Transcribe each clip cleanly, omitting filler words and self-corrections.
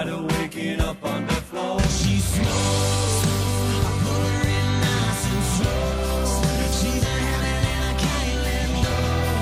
tired of waking up on the floor. She smokes, I put her in nice and slow. She's a habit and I can't let go.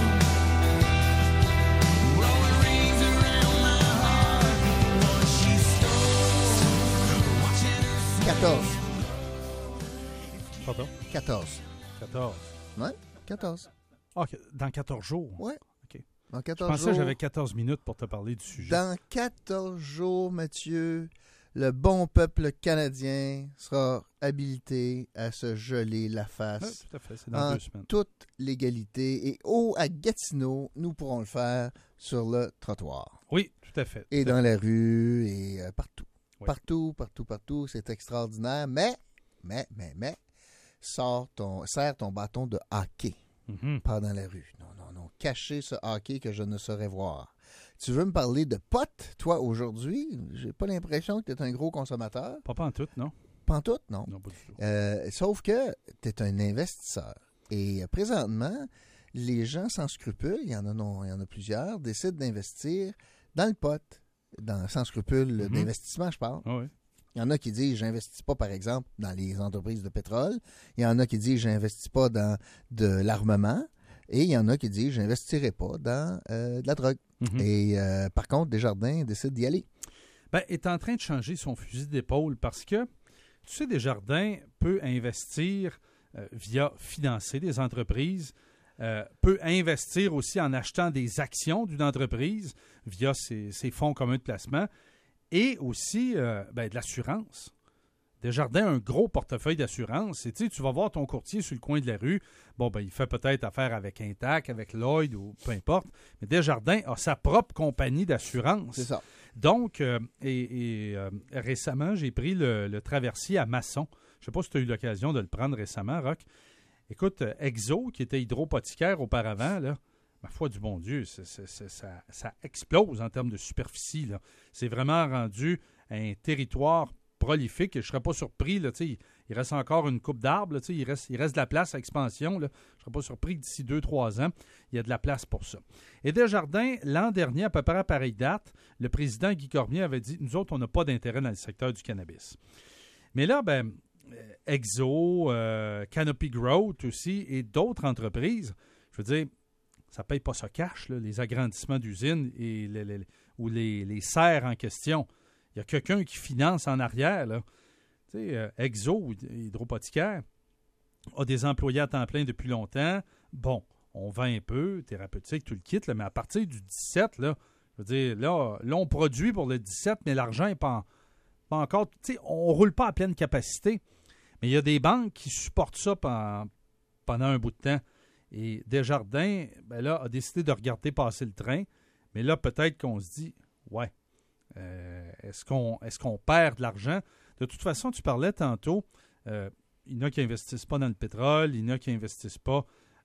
Blowing rings around my heart. What she stole, watching her. 14. Pardon? 14. 14. Ouais, 14. Ah, dans 14 jours? Ouais. OK. Dans Je 14 pensais jours. que j'avais 14 minutes pour te parler du sujet. Dans 14 jours, Mathieu, le bon peuple canadien sera habilité à se geler la Oui, face tout à fait. C'est dans en 2 semaines. toute légalité. Et à Gatineau, nous pourrons le faire sur le trottoir. Oui, tout à fait. Et Tout à dans la rue, et partout. Oui. Partout. C'est extraordinaire. Mais, serre ton bâton de hockey. Mhm. Pas dans la rue. Non. Cacher ce hockey que je ne saurais voir. Tu veux me parler de potes, toi, aujourd'hui? J'ai pas l'impression que tu es un gros consommateur. Pas en tout, non? Pantoute, non. Non, pas du tout. Sauf que tu es un investisseur. Et présentement, les gens sans scrupules, il y en a plusieurs, décident d'investir dans le pot. Sans scrupules d'investissement, je parle. Ah oui. Il y en a qui disent, j'investis pas, par exemple, dans les entreprises de pétrole. Il y en a qui disent, j'investis pas dans de l'armement. Et il y en a qui disent, j'investirai pas dans de la drogue. Mhm. Et par contre, Desjardins décide d'y aller. Ben, est en train de changer son fusil d'épaule parce que, tu sais, Desjardins peut investir via financer des entreprises, peut investir aussi en achetant des actions d'une entreprise via ses fonds communs de placement et aussi de l'assurance. Desjardins a un gros portefeuille d'assurance. Et tu vas voir ton courtier sur le coin de la rue. Bon, ben, il fait peut-être affaire avec Intac, avec Lloyd ou peu importe. Mais Desjardins a sa propre compagnie d'assurance. C'est ça. Donc, récemment, j'ai pris le traversier à Masson. Je ne sais pas si tu as eu l'occasion de le prendre récemment, Roch. Écoute, Exo, qui était hydropothicaire auparavant, là, ma foi du bon Dieu, ça explose en termes de superficie, là. C'est vraiment rendu un territoire prolifique. Je ne serais pas surpris. Là, il reste encore une coupe d'arbres. Là, il reste de la place à expansion. Là. Je ne serais pas surpris que d'ici 2-3 ans, il y a de la place pour ça. Et Desjardins, l'an dernier, à peu près à pareille date, le président Guy Cormier avait dit « Nous autres, on n'a pas d'intérêt dans le secteur du cannabis. » Mais là, Exo, Canopy Growth aussi et d'autres entreprises, je veux dire, ça ne paye pas ça cash, là, les agrandissements d'usines et les serres en question. Il y a quelqu'un qui finance en arrière. Là. Tu sais, Exo, hydropothicaire, a des employés à temps plein depuis longtemps. Bon, on vend un peu, thérapeutique, tout le kit, là, mais à partir du 17, là, je veux dire, là, on produit pour le 17, mais l'argent n'est pas encore... Tu sais, on ne roule pas à pleine capacité. Mais il y a des banques qui supportent ça pendant un bout de temps. Et Desjardins, a décidé de regarder passer le train. Mais là, peut-être qu'on se dit, ouais, est-ce qu'on perd de l'argent? De toute façon, tu parlais tantôt, il y en a qui n'investissent pas dans le pétrole, il y en a qui n'investissent pas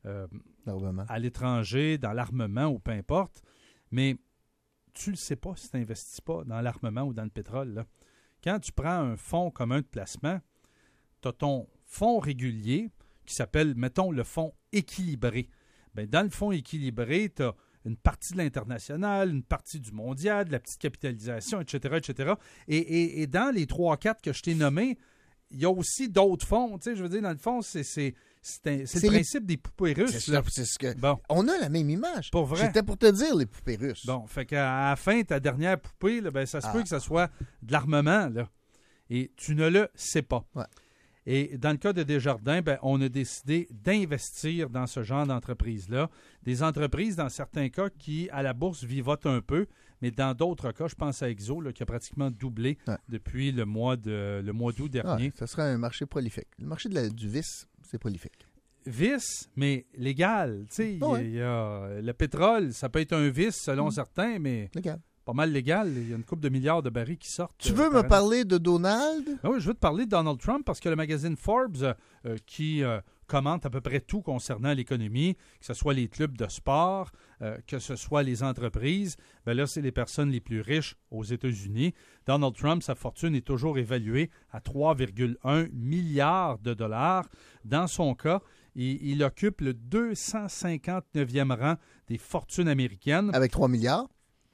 à l'étranger, dans l'armement ou peu importe. Mais tu ne le sais pas si tu n'investis pas dans l'armement ou dans le pétrole. Là. Quand tu prends un fonds commun de placement, tu as ton fonds régulier qui s'appelle, mettons, le fonds équilibré. Bien, dans le fonds équilibré, tu as une partie de l'international, une partie du mondial, de la petite capitalisation, etc., etc. Et dans les 3-4 que je t'ai nommés, il y a aussi d'autres fonds. Tu sais, je veux dire, dans le fond, c'est le principe des poupées russes. C'est ce que... Bon. On a la même image. Pour vrai. C'était pour te dire, les poupées russes. Bon, fait qu'à la fin, ta dernière poupée, là, ça se peut que ça soit de l'armement, là. Et tu ne le sais pas. Ouais. Et dans le cas de Desjardins, on a décidé d'investir dans ce genre d'entreprise-là. Des entreprises, dans certains cas, qui, à la bourse, vivotent un peu, mais dans d'autres cas, je pense à Exo, là, qui a pratiquement doublé depuis le mois d'août dernier. Ça serait un marché prolifique. Le marché du vice, c'est prolifique. Vice, mais légal. Tu sais, le pétrole, ça peut être un vice selon certains, mais... Légal. Pas mal légal. Il y a une couple de milliards de barils qui sortent. Tu veux me parler de Donald? Ah oui, je veux te parler de Donald Trump parce que le magazine Forbes, qui commente à peu près tout concernant l'économie, que ce soit les clubs de sport, que ce soit les entreprises, là, c'est les personnes les plus riches aux États-Unis. Donald Trump, sa fortune est toujours évaluée à 3,1 milliards de dollars. Dans son cas, il occupe le 259e rang des fortunes américaines. Avec 3 milliards?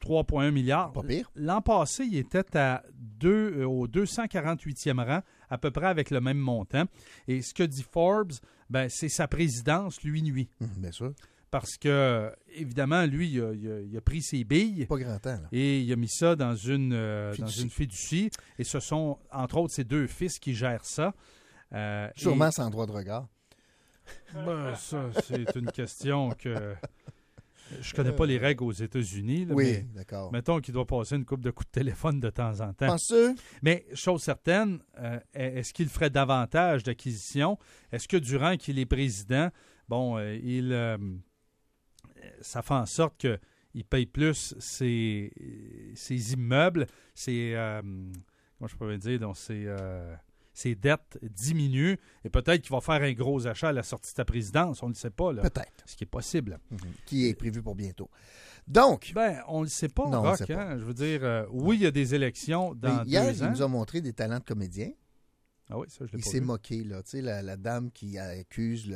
3,1 milliards. Pas pire. L'an passé, il était au 248e rang, à peu près avec le même montant. Et ce que dit Forbes, c'est sa présidence lui nuit. Bien sûr. Parce que, évidemment, lui, il a pris ses billes Pas grand temps, là. et il a mis ça dans une fiducie. Et ce sont, entre autres, ses 2 fils qui gèrent ça. Sûrement sans droit de regard. Ça, c'est une question que... Je connais pas les règles aux États-Unis. Là, Oui, mais d'accord. mettons qu'il doit passer une couple de coups de téléphone de temps en temps. Penses-tu? Mais, chose certaine, est-ce qu'il ferait davantage d'acquisitions? Est-ce que durant qu'il est président, ça fait en sorte qu'il paye plus ses immeubles, comment je pourrais dire, donc ses dettes diminuent et peut-être qu'il va faire un gros achat à la sortie de sa présidence. On ne le sait pas. Là. Peut-être. Ce qui est possible. Qui est prévu pour bientôt. Donc, On ne le sait pas, Non, on Roch. le sait pas. Je veux dire, oui, il y a des élections dans hier, 2 il ans. nous a montré des talents de comédien. Ah oui, ça, je l'ai Il pas s'est vu. moqué, là. Tu sais, la dame qui accuse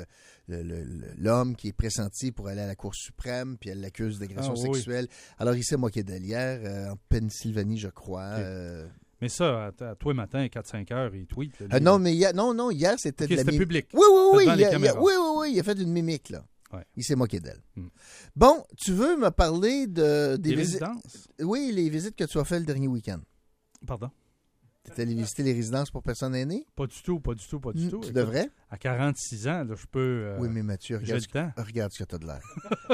l'homme qui est pressenti pour aller à la Cour suprême, puis elle l'accuse d'agression Ah, oui. sexuelle. Alors, il s'est moqué d'elle hier, en Pennsylvanie, je crois. Ok. Mais ça, à toi matin, 4-5 heures, il tweet. Là, lui, Non, là. mais hier, c'était Ok, de la c'était mimique. public. Oui, oui, Devant oui. les caméras. Oui, il a fait une mimique, là. Ouais. Il s'est moqué d'elle. Hmm. Bon, tu veux me parler des Des visites? résidences. Oui, les visites que tu as fait le dernier week-end. Pardon? Tu es allé visiter les résidences pour personnes aînées? Pas du tout. Tu Écoute, devrais? À 46 ans, là, je peux... Oui, mais Mathieu, j'ai le temps. regarde ce que tu as de l'air.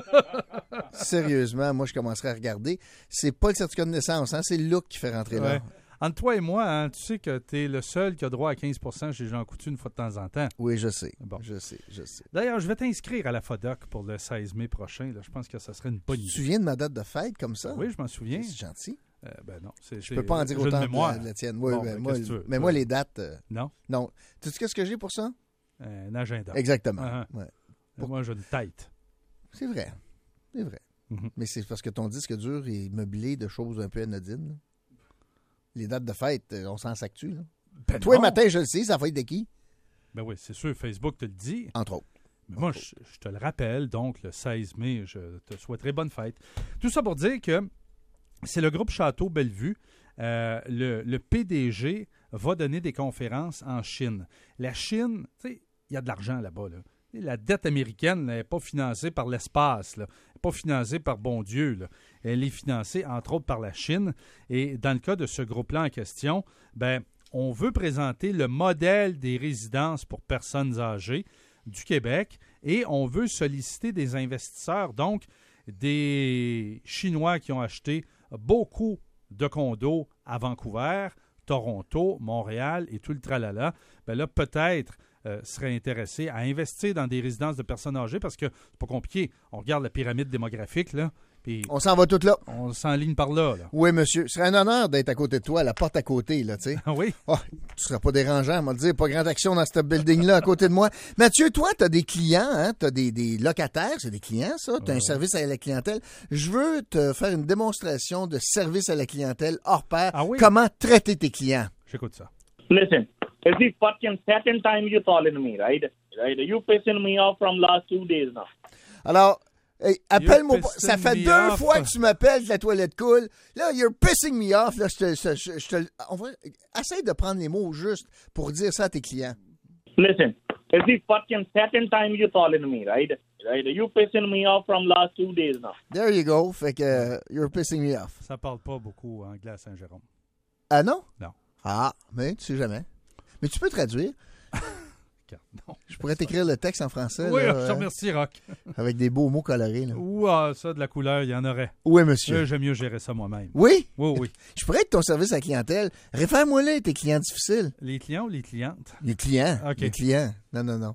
Sérieusement, moi, je commencerai à regarder. C'est pas le certificat de naissance, hein, c'est le look qui fait rentrer Ouais. là. Entre toi et moi, hein, tu sais que tu es le seul qui a droit à 15% chez Jean Coutu une fois de temps en temps. Oui, je sais. Bon. Je sais. D'ailleurs, je vais t'inscrire à la FODOC pour le 16 mai prochain. Là. Je pense que ça serait une bonne Tu te idée. souviens de ma date de fête comme ça? Oui, je m'en souviens. C'est gentil. Non, Je peux pas en dire j'ai autant de mémoire. de la tienne. Oui, Bon, ben, ben, moi, qu'est-ce que tu veux? mais moi, les dates... Non? non. Tu sais ce que j'ai pour ça? Un agenda. Exactement. Ah, Ouais. Moi, j'ai une tête. C'est vrai. Mhm. Mais c'est parce que ton disque dur est meublé de choses un peu anodines. Là. Les dates de fête, on s'en s'actue. Là. Ben Toi, le non. matin, je le sais, ça va être de qui? Ben oui, c'est sûr, Facebook te le dit. Entre autres. Mais moi, je te le rappelle, donc, le 16 mai, je te souhaiterais bonne fête. Tout ça pour dire que c'est le groupe Château Bellevue. Le PDG va donner des conférences en Chine. La Chine, tu sais, il y a de l'argent là-bas. Là. La dette américaine n'est pas financée par l'espace, là. Elle n'est pas financée par bon Dieu. Là. Elle est financée, entre autres, par la Chine. Et dans le cas de ce groupe-là en question, on veut présenter le modèle des résidences pour personnes âgées du Québec et on veut solliciter des investisseurs, donc des Chinois qui ont acheté beaucoup de condos à Vancouver, Toronto, Montréal et tout le tralala. Là, peut-être seraient intéressés à investir dans des résidences de personnes âgées parce que c'est pas compliqué. On regarde la pyramide démographique, là, puis On s'en va tout là. on s'enligne par là. Là. Oui, monsieur. Ce serait un honneur d'être à côté de toi, à la porte à côté, là, tu sais. Ah oui? Oh, tu seras pas dérangeant, on va te dire, pas grande action dans ce building-là à côté de moi. Mathieu, toi, tu as des clients, hein? Tu as des locataires, c'est des clients, ça. Tu as un service à la clientèle. Je veux te faire une démonstration de service à la clientèle hors pair. Ah oui? Comment traiter tes clients. J'écoute ça. Listen, it's the fucking second time you calling me, right? You pissing me off from last 2 days now. Alors, hey, appelle-moi pas. pissing Ça fait me 2 off. fois que tu m'appelles que la toilette coule. Là, you're pissing me off. Là, essaye de prendre les mots justes pour dire ça à tes clients. Listen, it's the fucking second time you calling me, right? You pissing me off from last 2 days now. There you go. Fait que you're pissing me off. Ça parle pas beaucoup anglais à Saint-Jérôme. Ah non? Non. Ah, mais tu sais jamais. Mais tu peux traduire. Non. Je pourrais t'écrire le texte en français. Oui, là, je te remercie, Rock. avec des beaux mots colorés. Là. Ou ça, de la couleur, il y en aurait. Oui, monsieur. J'aime mieux gérer ça moi-même. Oui? Oui, oui. Je pourrais être ton service à la clientèle. Réfère-moi là tes clients difficiles. Les clients ou les clientes? Les clients. OK. Les clients. Non.